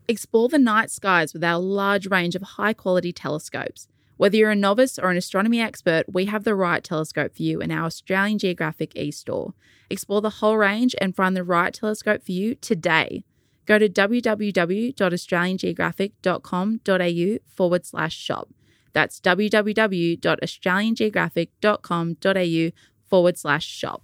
Explore the night skies with our large range of high-quality telescopes. Whether you're a novice or an astronomy expert, we have the right telescope for you in our Australian Geographic e-store. Explore the whole range and find the right telescope for you today. Go to www.australiangeographic.com.au/shop. That's www.australiangeographic.com.au/shop.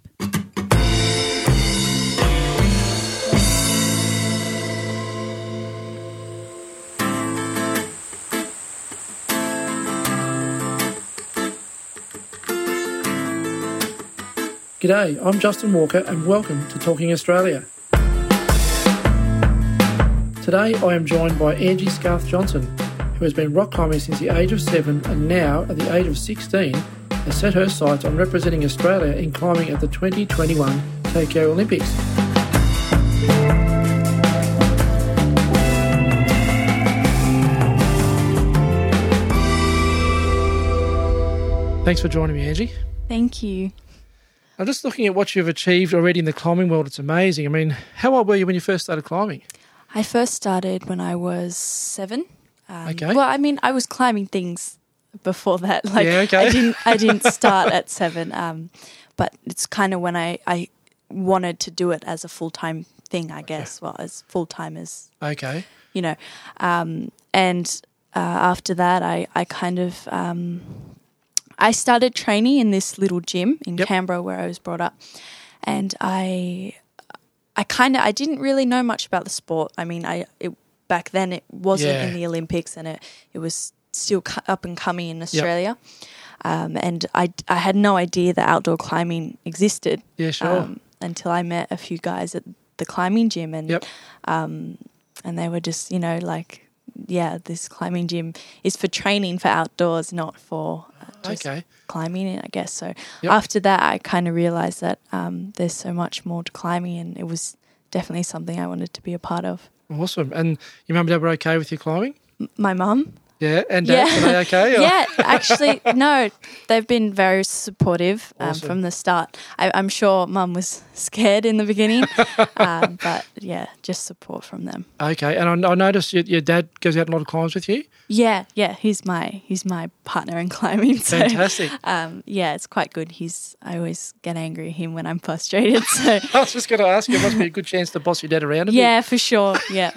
G'day, I'm Justin Walker and welcome to Talking Australia. Today I am joined by Angie Scarth Johnson, who has been rock climbing since the age of 7 and now, at the age of 16, has set her sights on representing Australia in climbing at the 2021 Tokyo Olympics. Thanks for joining me, Angie. Thank you. I'm just looking at what you've achieved already in the climbing world. It's amazing. I mean, how old were you when you first started climbing? I first started when I was 7. Okay. Well, I mean, I was climbing things before that. I didn't start at 7. But it's kind of when I wanted to do it as a full-time thing, I guess. Okay. Well, as full-time as, okay, you know. And after that, I kind of... I started training in this little gym in Canberra where I was brought up, and I didn't really know much about the sport. I mean, back then it wasn't in the Olympics, and it was still up and coming in Australia, and I had no idea that outdoor climbing existed. Yeah, sure. Until I met a few guys at the climbing gym, and they were just this climbing gym is for training for outdoors, not for just climbing, I guess. So after that, I kind of realised that there's so much more to climbing, and it was definitely something I wanted to be a part of. Awesome. And your mum and dad were okay with you climbing? My mum? Yeah, and dad, were they okay? Or? Yeah, actually, no, they've been very supportive from the start. I'm sure mum was scared in the beginning, but yeah, just support from them. Okay, and I noticed your dad goes out a lot of climbs with you? Yeah, he's my partner in climbing. So, fantastic. It's quite good. I always get angry at him when I'm frustrated. So I was just going to ask you, it must be a good chance to boss your dad around a bit. Yeah, for sure, yeah.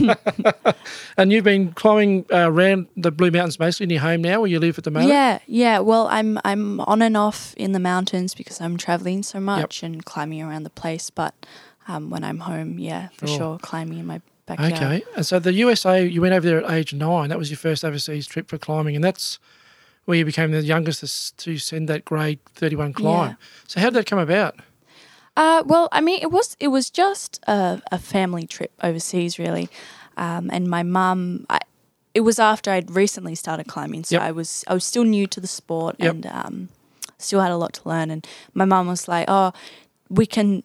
And you've been climbing around the Blue Mountains mostly in your home now, where you live at the moment? Yeah. Well, I'm on and off in the mountains because I'm travelling so much and climbing around the place. But when I'm home, for sure, climbing in my backyard. Okay. And so the USA, you went over there at age 9. That was your first overseas trip for climbing, and that's where you became the youngest to send that grade 31 climb. Yeah. So how did that come about? Well, I mean, it was just a family trip overseas, really. And my mum, it was after I'd recently started climbing, so I was still new to the sport and still had a lot to learn. And my mum was like, "Oh, we can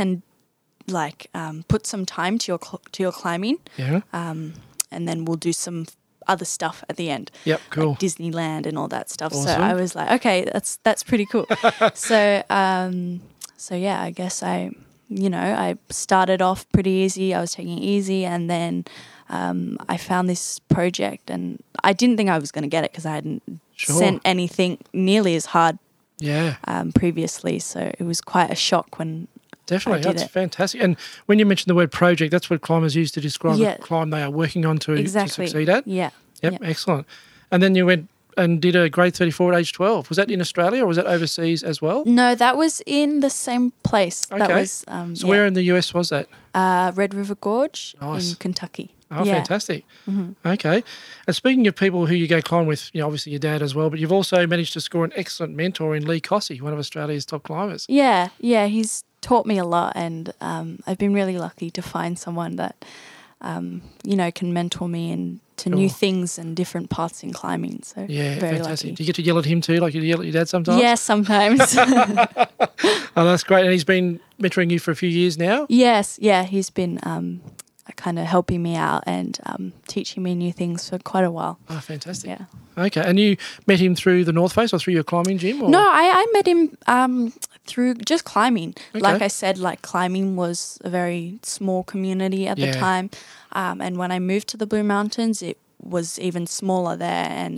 put some time to your climbing, and then we'll do some other stuff at the end. Yep, cool. Like Disneyland and all that stuff." Awesome. So I was like, "Okay, that's pretty cool." So I guess I started off pretty easy. I was taking it easy, and then I found this project, and I didn't think I was going to get it because I hadn't sent anything nearly as hard previously. So it was quite a shock when Definitely, I did that's it. Fantastic. And when you mentioned the word project, that's what climbers use to describe the climb they are working on to succeed at? Yeah. Yep, excellent. And then you went and did a grade 34 at age 12. Was that in Australia or was that overseas as well? No, that was in the same place. Okay. That was, so where in the US was that? Red River Gorge in Kentucky. Oh, fantastic. Mm-hmm. Okay. And speaking of people who you go climb with, obviously your dad as well, but you've also managed to score an excellent mentor in Lee Cossey, one of Australia's top climbers. Yeah, he's taught me a lot, and I've been really lucky to find someone that, can mentor me into new things and different paths in climbing. So very fantastic. lucky. Do you get to yell at him too, like you yell at your dad sometimes? Yeah, sometimes. Oh, that's great. And he's been mentoring you for a few years now? Yes, he's been kind of helping me out and teaching me new things for quite a while. Oh, fantastic. Yeah. Okay. And you met him through the North Face or through your climbing gym? Or? No, I met him through just climbing. Okay. Like I said, like climbing was a very small community at the time. And when I moved to the Blue Mountains, it was even smaller there. And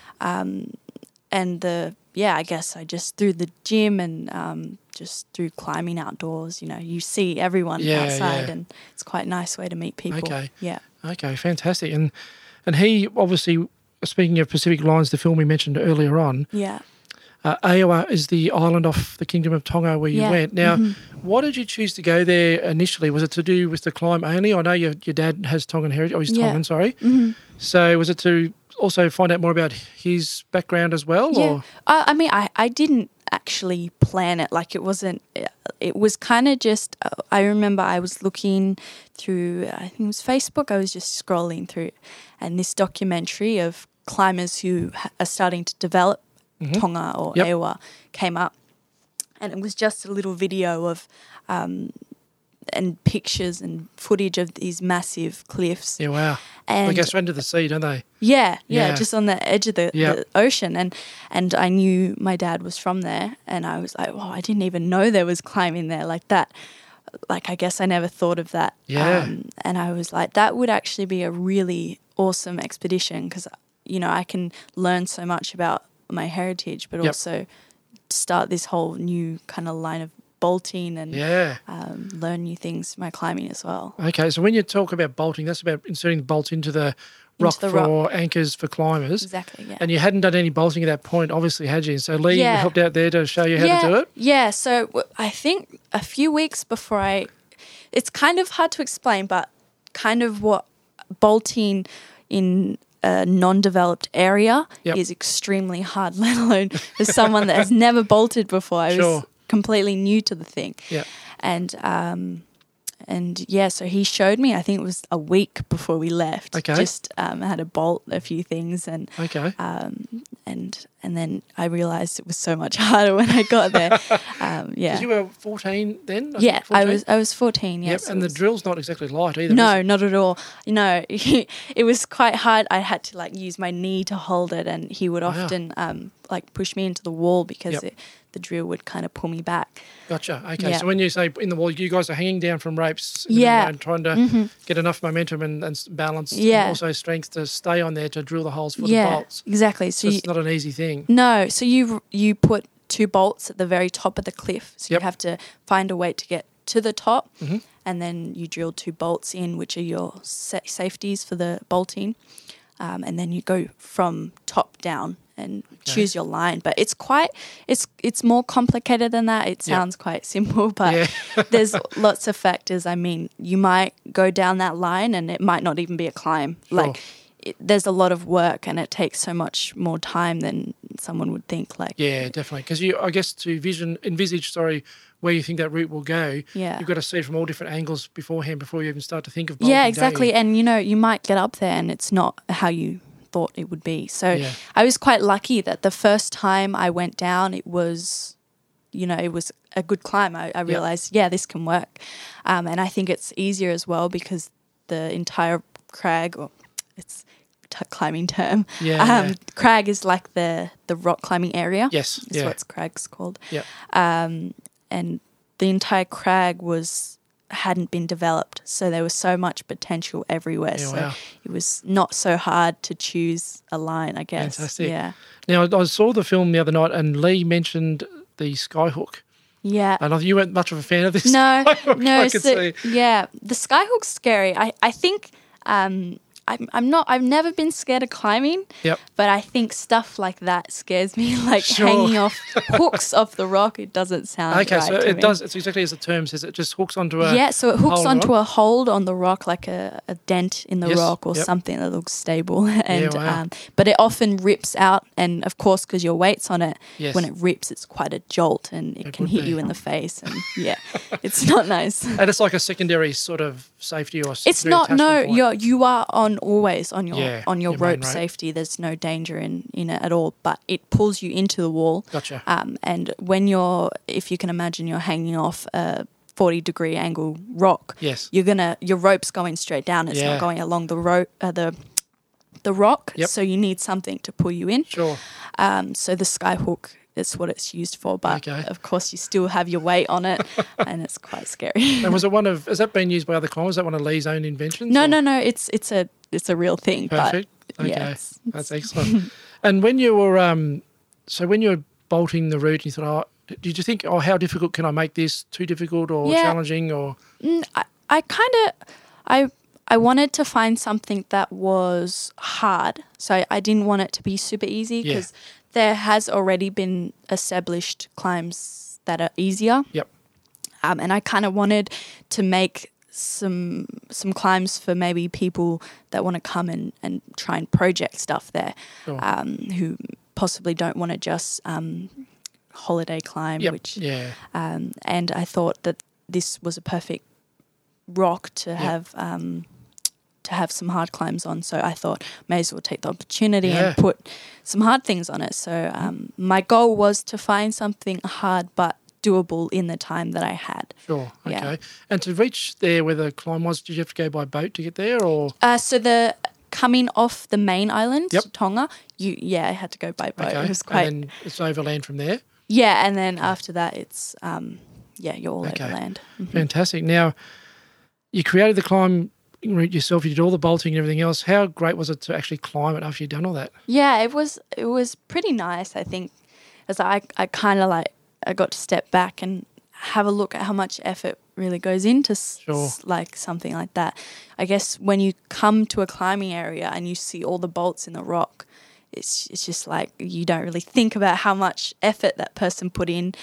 I guess I just through the gym and just through climbing outdoors, you see everyone outside, and it's quite a nice way to meet people. Okay. Yeah. Okay, fantastic. And he obviously, speaking of Pacific Lines, the film we mentioned earlier on, Aoa is the island off the Kingdom of Tonga where you went. Now, why did you choose to go there initially? Was it to do with the climb only? I know your dad has Tongan heritage, or he's Tongan, sorry. Mm-hmm. So was it to also find out more about his background as well? Yeah. Or? I mean, I didn't actually plan it. Like it was kind of just, I remember I was looking through, I think it was Facebook, I was just scrolling through, and this documentary of climbers who are starting to develop Tonga or Aoa came up, and it was just a little video of and pictures and footage of these massive cliffs. Yeah, wow. And they go straight into the sea, don't they? Yeah, just on the edge of the ocean. And I knew my dad was from there, and I was like, I didn't even know there was climbing there like that. Like, I guess I never thought of that. Yeah. And I was like, that would actually be a really awesome expedition because, I can learn so much about my heritage, but also start this whole new kind of line of bolting and learn new things from my climbing as well. Okay, so when you talk about bolting, that's about inserting the bolts into the rock for anchors for climbers. Exactly, yeah. And you hadn't done any bolting at that point, obviously, had you? So Lee helped out there to show you how to do it? Yeah, so I think a few weeks before it's kind of hard to explain, but kind of what bolting in a non-developed area is extremely hard, let alone for someone that has never bolted before. I was completely new to the thing. Yeah. So he showed me, I think it was a week before we left. Okay. Just had to bolt a few things and and then I realised it was so much harder when I got there. Because you were 14 then? I was 14, yes. Yep, and the drill's not exactly light either. No, not at all. It was quite hard. I had to use my knee to hold it, and he would often push me into the wall because the drill would kind of pull me back. Gotcha. Okay. So when you say in the wall, you guys are hanging down from ropes and trying to get enough momentum and balance and also strength to stay on there to drill the holes for the bolts. Exactly. So it's not an easy thing. No. So you put 2 bolts at the very top of the cliff. So you have to find a way to get to the top, and then you drill 2 bolts in, which are your safeties for the bolting. And then you go from top down and choose your line. But it's more complicated than that. It sounds quite simple, but there's lots of factors. I mean, you might go down that line and it might not even be a climb. Sure. There's a lot of work and it takes so much more time than someone would think. Yeah, definitely. Because I guess to envisage where you think that route will go, you've got to see it from all different angles beforehand before you even start to think of bolting. Yeah, exactly. And, you might get up there and it's not how you thought it would be. So I was quite lucky that the first time I went down, it was a good climb. I realised, this can work. And I think it's easier as well because the entire crag, or it's a climbing term, crag is like the rock climbing area. Yes. That's what crag's called. Yeah. And the entire crag hadn't been developed, so there was so much potential everywhere. It was not so hard to choose a line, I guess. Fantastic. Yeah. Now, I saw the film the other night and Lee mentioned the skyhook. Yeah. And you weren't much of a fan of this. No, skyhook, no. I could see. Yeah, the skyhook's scary. I think I'm not. I've never been scared of climbing. Yep. But I think stuff like that scares me, hanging off hooks off the rock. It doesn't sound right. Okay, so to it me. does. It's exactly as the term says. It just hooks onto a so it hooks onto a hold on the rock, like a dent in the rock or something that looks stable. And but it often rips out, and of course, because your weight's on it, when it rips, it's quite a jolt, and it can hit you in the face, and it's not nice. And it's like a secondary sort of safety or. It's not. No, point. you are always on your rope main safety. There's no danger in it at all, but it pulls you into the wall. Gotcha. And when if you can imagine, you're hanging off a 40-degree angle rock. Yes. Your rope's going straight down. It's not going along the the rock. Yep. So you need something to pull you in. Sure. So the skyhook is what it's used for, but Okay. of course you still have your weight on it, and it's quite scary. And has that been used by other climbers? Is that one of Lee's own inventions? No, or? no. It's a real thing. Perfect. But Okay. yeah, That's excellent. And when you were bolting the route, you thought, did you think, how difficult can I make this? Too difficult or challenging or? I wanted to find something that was hard. So I didn't want it to be super easy because there has already been established climbs that are easier. Yep. And I kind of wanted to make some climbs for maybe people that want to come and try and project stuff there, Sure. who possibly don't want to just holiday climb. Yep. Which Yeah. and I thought that this was a perfect rock to have some hard climbs on. So I thought may as well take the opportunity and put some hard things on it. So my goal was to find something hard but doable in the time that I had. Sure. Okay. Yeah. And to reach there where the climb was, did you have to go by boat to get there or? So the coming off the main island, Yep. Tonga, I had to go by boat. Okay. It was quite. And then it's overland from there? Yeah, and then after that it's you're all Okay. overland. Fantastic. Now, you created the climb route yourself. You did all the bolting and everything else. How great was it to actually climb it after you'd done all that? Yeah, it was pretty nice, I think, as I kind of I got to step back and have a look at how much effort really goes into like something like that. I guess when you come to a climbing area and you see all the bolts in the rock, it's just like you don't really think about how much effort that person put in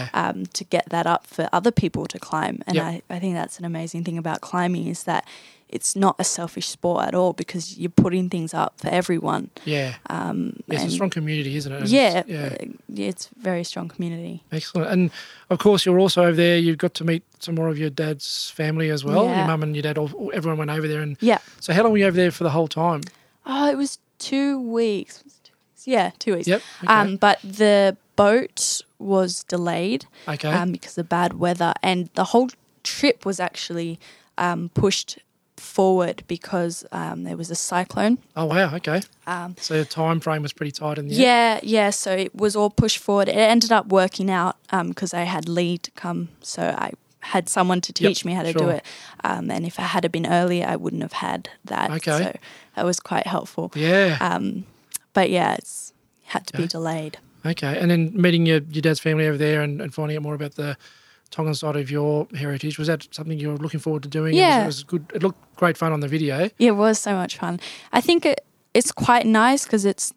to get that up for other people to climb. And I think that's an amazing thing about climbing is that it's not a selfish sport at all because you're putting things up for everyone. Yeah. It's a strong community, isn't it? And it's a very strong community. Excellent. And, of course, you're also over there. You've got to meet some more of your dad's family as well. Yeah. Your mum and your dad, everyone went over there. And Yeah. So how long were you over there for the whole time? Oh, it was 2 weeks. Yeah, 2 weeks. Yep. Okay. But the boat was delayed because of bad weather, and the whole trip was actually pushed forward because there was a cyclone. Oh, wow. Okay. So the time frame was pretty tight in the end. Yeah. So it was all pushed forward. It ended up working out because I had Lee to come, so I had someone to teach me how to do it. And if I had been earlier, I wouldn't have had that. Okay. So that was quite helpful. Yeah. But yeah, it's had to be delayed. Okay. And then meeting your dad's family over there and finding out more about the Tongan side of your heritage, was that something you were looking forward to doing? Yeah. It was good. It looked great fun on the video. Yeah, it was so much fun. I think it's quite nice because it's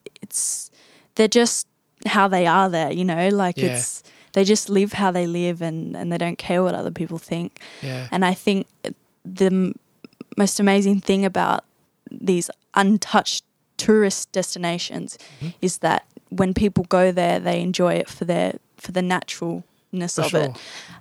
they're just how they are there, they just live how they live and they don't care what other people think. Yeah. And I think the most amazing thing about these untouched tourist destinations is that when people go there, they enjoy it for the naturalness of it.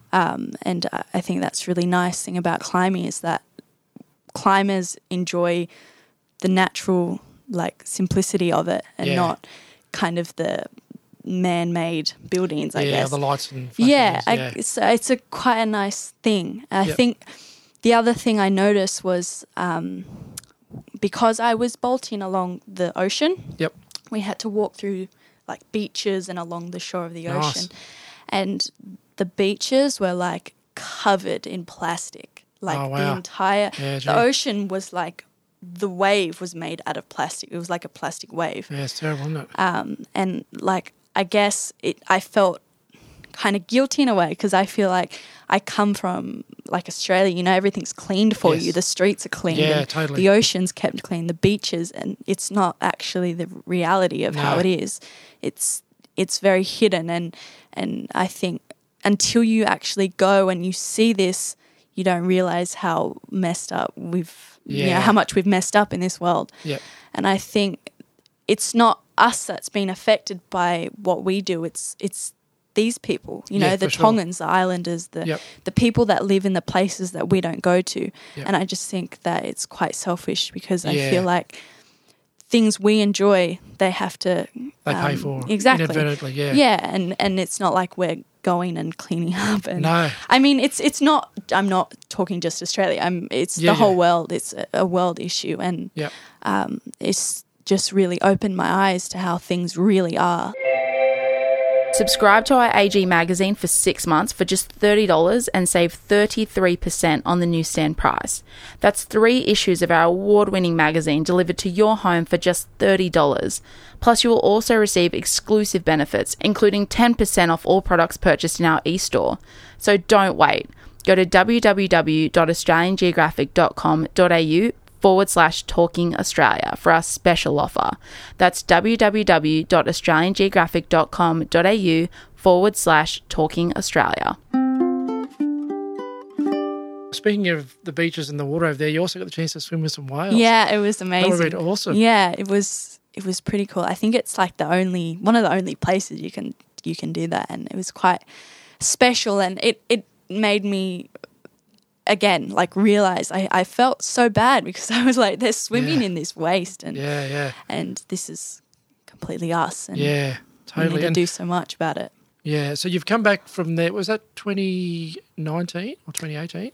And I think that's really nice thing about climbing is that climbers enjoy the natural simplicity of it and not kind of the man-made buildings, I guess. Yeah, the lights and so it's quite a nice thing. I think the other thing I noticed was because I was bolting along the ocean, we had to walk through beaches and along the shore of the ocean. And the beaches were covered in plastic. The entire the ocean was the wave was made out of plastic. It was like a plastic wave. Yeah, it's terrible, isn't it? And I guess I felt kind of guilty in a way because I feel like I come from Australia, everything's cleaned for you. The streets are clean. Yeah, totally. The ocean's kept clean, the beaches, and it's not actually the reality of how it is. It's very hidden and I think until you actually go and you see this, you don't realise how messed up how much we've messed up in this world. Yep. And I think it's not us that's been affected by what we do. It's these people, the Tongans, the islanders, the people that live in the places that we don't go to. Yep. And I just think that it's quite selfish because I feel like things we enjoy, they have to... They pay for exactly. inadvertently, Yeah, and it's not like we're going and cleaning up. And No. I mean, it's not. I'm not talking just Australia. It's the whole world. It's a world issue, and it's just really opened my eyes to how things really are. Subscribe to our AG magazine for 6 months for just $30 and save 33% on the newsstand price. That's 3 issues of our award-winning magazine delivered to your home for just $30. Plus, you will also receive exclusive benefits, including 10% off all products purchased in our e-store. So don't wait. Go to www.australiangeographic.com.au/Talking Australia for our special offer. That's www.australiangeographic.com.au/Talking Australia. Speaking of the beaches and the water over there, you also got the chance to swim with some whales. Yeah, it was amazing. That would have been awesome. Yeah, it was pretty cool. I think it's like one of the only places you can do that, and it was quite special, and it made me again like realize I felt so bad because I was like, they're swimming in this waste, and and this is completely us, and totally. we need to do so much about it. Yeah, so you've come back from there. Was that 2019 or 2018?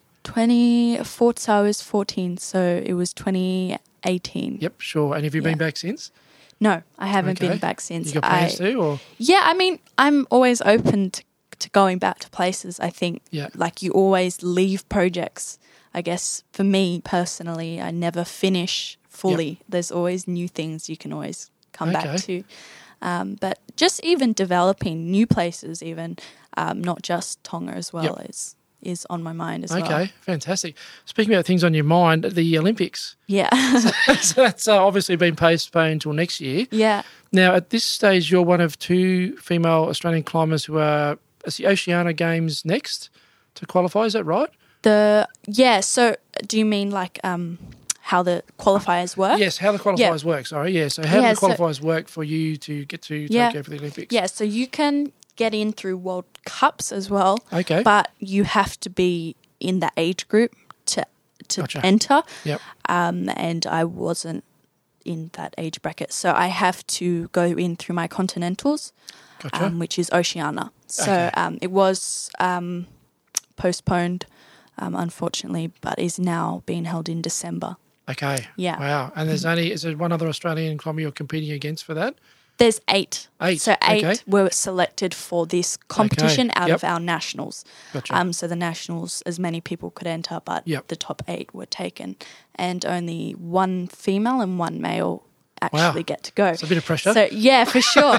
So I was 14, so it was 2018. Yep, sure. And have you been back since? No, I haven't been back since. You got plans to, or? Yeah, I mean, I'm always open to going back to places. I think like you always leave projects. I guess for me personally, I never finish fully. Yep. There's always new things you can always come back to. But just even developing new places, even not just Tonga as well, is on my mind as well. Okay, fantastic. Speaking about things on your mind, the Olympics. Yeah. so that's obviously been postponed until next year. Yeah. Now, at this stage, you're one of 2 female Australian climbers who are at the Oceania Games next to qualify. Is that right? So do you mean like how the qualifiers work? Yes, how the qualifiers work, sorry. Yeah, so how do the qualifiers work for you to get to Tokyo for the Olympics? Yeah, so you can get in through World Cups as well. Okay. But you have to be in that age group to enter. Yep. And I wasn't in that age bracket. So I have to go in through my continentals, which is Oceania. So it was postponed, unfortunately, but is now being held in December. Okay. Yeah. Wow. And is there one other Australian climber you're competing against for that? There's 8. 8. So 8 were selected for this competition out of our nationals. Gotcha. So the nationals, as many people could enter, but the top 8 were taken, and only 1 female and 1 male actually get to go. It's a bit of pressure. So yeah, for sure.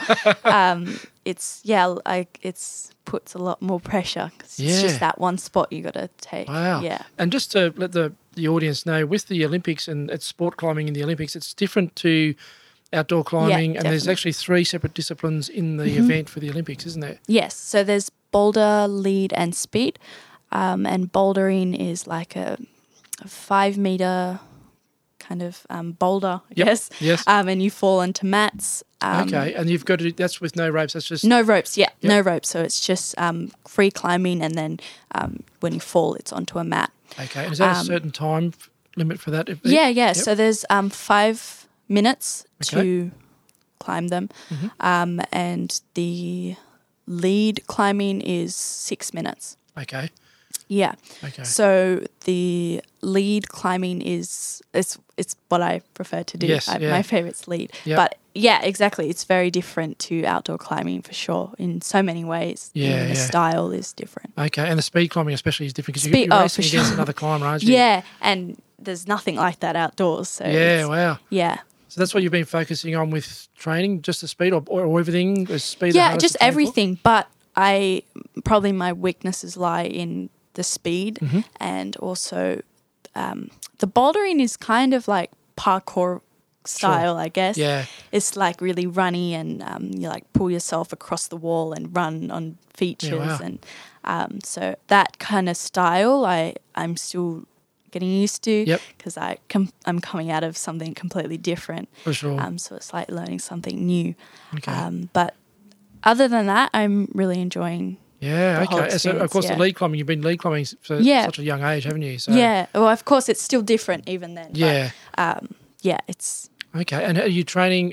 It's puts a lot more pressure because it's just that one spot you got to take. Wow. Yeah. And just to let the audience know, with the Olympics and it's sport climbing in the Olympics, it's different to outdoor climbing, and there's actually 3 separate disciplines in the event for the Olympics, isn't there? Yes. So there's boulder, lead, and speed. And bouldering is like a 5-meter kind of boulder, I guess. Yes. And you fall onto mats. And you've got to. That's with no ropes. That's just no ropes. Yeah, no ropes. So it's just free climbing, and then when you fall, it's onto a mat. Okay. And is that a certain time limit for that? Yeah. Yep. So there's 5 minutes to climb them, and the lead climbing is 6 minutes. Okay. Yeah. Okay. So the lead climbing it's what I prefer to do. Yes, My favourite's lead. Yep. But yeah, exactly. It's very different to outdoor climbing for sure in so many ways. Yeah. The style is different. Okay. And the speed climbing especially is different because you're racing against another climber, aren't you? Yeah. And there's nothing like that outdoors. So wow. Yeah. So that's what you've been focusing on with training, just the speed or everything? The speed? Yeah, just everything. But probably my weaknesses lie in the speed and also the bouldering is kind of like parkour style, I guess. Yeah. It's like really runny and you like pull yourself across the wall and run on features and so that kind of style I'm still getting used to because I'm coming out of something completely different. For sure. So it's like learning something new. Okay. But other than that, I'm really enjoying So, of course, the lead climbing, you've been lead climbing for such a young age, haven't you? So, yeah. Well, of course, it's still different even then. Yeah. But, it's... Okay. And are you training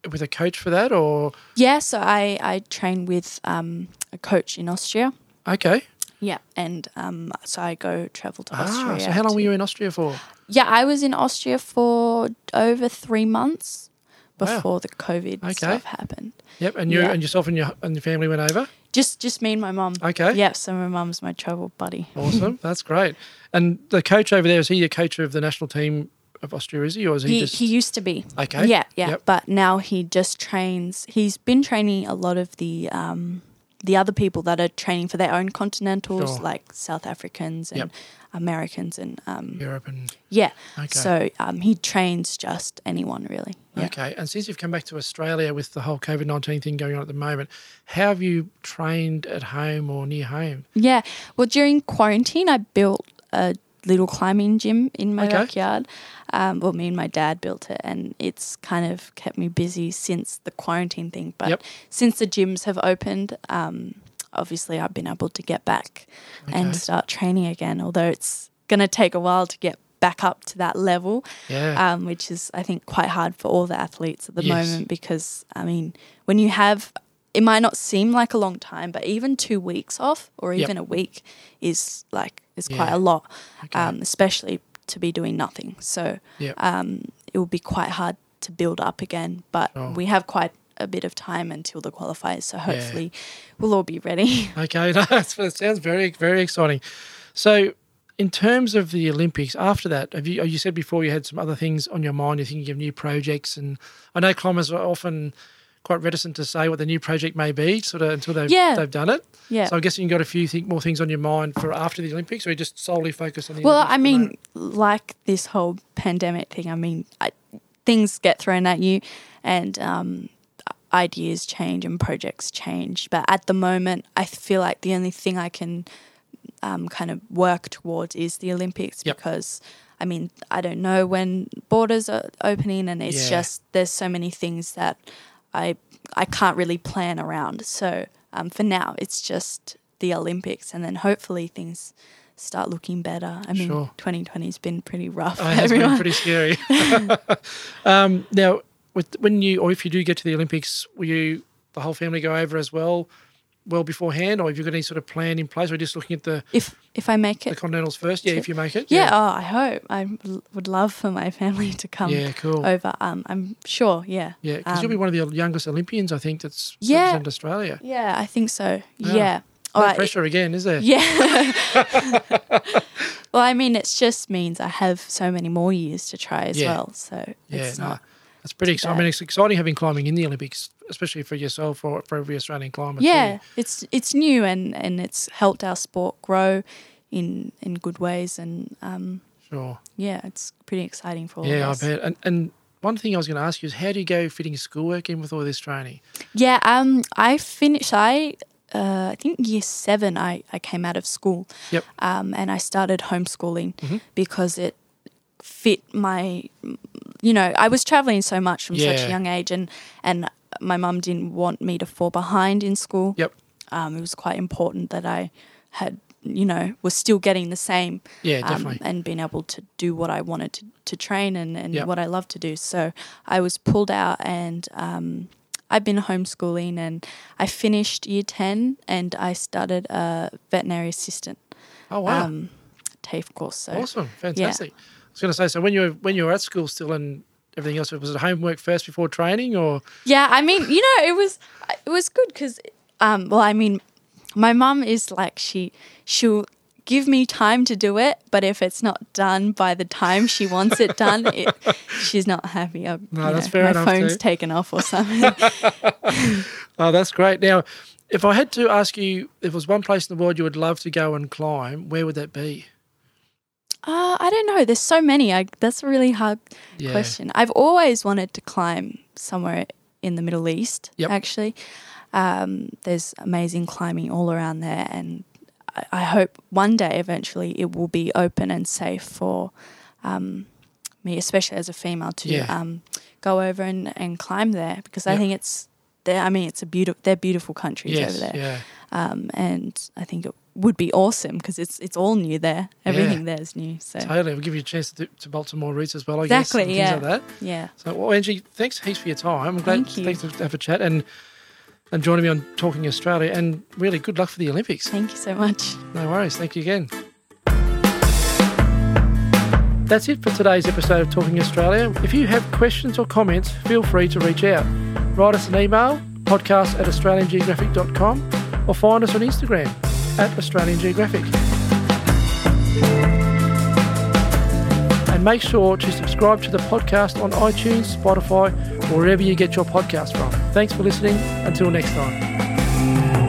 with a coach for that, or? Yeah, so I train with a coach in Austria. Okay. Yeah, and so I travel to Austria. So how long were you in Austria for? Yeah, I was in Austria for over 3 months before the COVID stuff happened. Yep, and you and yourself and your family went over? Just me and my mum. Okay. Yeah, so my mum's my travel buddy. Awesome, that's great. And the coach over there, is he the coach of the national team of Austria, is he? Or is he just... He used to be. Okay. Yeah, Yep. but now he just trains. He's been training a lot of the other people that are training for their own continentals, like South Africans and Americans and Europe and... Yeah. Okay. So he trains just anyone really. Yeah. Okay. And since you've come back to Australia with the whole COVID-19 thing going on at the moment, how have you trained at home or near home? Yeah. Well, during quarantine, I built a little climbing gym in my backyard. Well, me and my dad built it, and it's kind of kept me busy since the quarantine thing. But since the gyms have opened, obviously I've been able to get back and start training again, although it's going to take a while to get back up to that level, which is, I think, quite hard for all the athletes at the moment because, I mean, when you have, it might not seem like a long time, but even 2 weeks off or even a week is quite a lot, especially to be doing nothing. So it will be quite hard to build up again, but we have quite a bit of time until the qualifiers, so hopefully we'll all be ready. Okay, it sounds very, very exciting. So in terms of the Olympics, after that, you said before you had some other things on your mind, you're thinking of new projects, and I know climbers are often quite reticent to say what the new project may be sort of until they've done it. Yeah. So I'm guessing you've got a few more things on your mind for after the Olympics, or you just solely focus on the Olympics? Well, I mean, like this whole pandemic thing, I mean, things get thrown at you and ideas change and projects change. But at the moment, I feel like the only thing I can kind of work towards is the Olympics because, I mean, I don't know when borders are opening and it's just there's so many things that I can't really plan around. So for now, it's just the Olympics, and then hopefully things start looking better. I mean, 2020 has been pretty rough. It has been pretty scary. Now, if you do get to the Olympics, will the whole family go over as well beforehand, or have you got any sort of plan in place? Or just looking at the if I make it, the Continentals first, if you make it, I hope. I would love for my family to come over. I'm sure, because you'll be one of the youngest Olympians, I think, that's represented Australia. Yeah, I think so. Yeah. No pressure again, is there? Yeah. Well, I mean, it just means I have so many more years to try as well. So it's not. That's pretty exciting. I mean, it's exciting having climbing in the Olympics, especially for yourself or for every Australian climber. Yeah, it's new and it's helped our sport grow in good ways, and it's pretty exciting for all of us. Yeah, I bet. And one thing I was going to ask you is, how do you go fitting schoolwork in with all this training? Yeah, I finished. I think year 7 I came out of school. Yep. And I started homeschooling because it fit my, I was traveling so much from such a young age, and my mum didn't want me to fall behind in school. Yep. It was quite important that I had, was still getting the same. Yeah, definitely. And being able to do what I wanted to train and what I love to do. So I was pulled out, and I've been homeschooling, and I finished year 10 and I started a veterinary assistant. Oh, wow. TAFE course. So, awesome. Fantastic. Yeah. I was going to say, so when you were at school still and everything else, was it homework first before training, or? Yeah, I mean, it was good because, my mum is like, she'll give me time to do it, but if it's not done by the time she wants it done, she's not happy. That's fair enough. My phone's taken off or something. Oh, that's great. Now, if I had to ask you, if there was one place in the world you would love to go and climb, where would that be? I don't know. There's so many. That's a really hard question. I've always wanted to climb somewhere in the Middle East, actually. There's amazing climbing all around there, and I hope one day eventually it will be open and safe for me, especially as a female, to go over and climb there, because I think they're beautiful countries over there. Yeah. And I think would be awesome because it's all new there. Everything there is new. So totally, we'll give you a chance to bolt some more routes as well. I exactly, guess, and things like that. Yeah. So, well, Angie, thanks heaps for your time. I'm glad. Thanks for have a chat and joining me on Talking Australia. And really, good luck for the Olympics. Thank you so much. No worries. Thank you again. That's it for today's episode of Talking Australia. If you have questions or comments, feel free to reach out. Write us an email, podcast@australiangeographic.com, or find us on Instagram @Australian Geographic. And make sure to subscribe to the podcast on iTunes, Spotify, or wherever you get your podcast from. Thanks for listening. Until next time.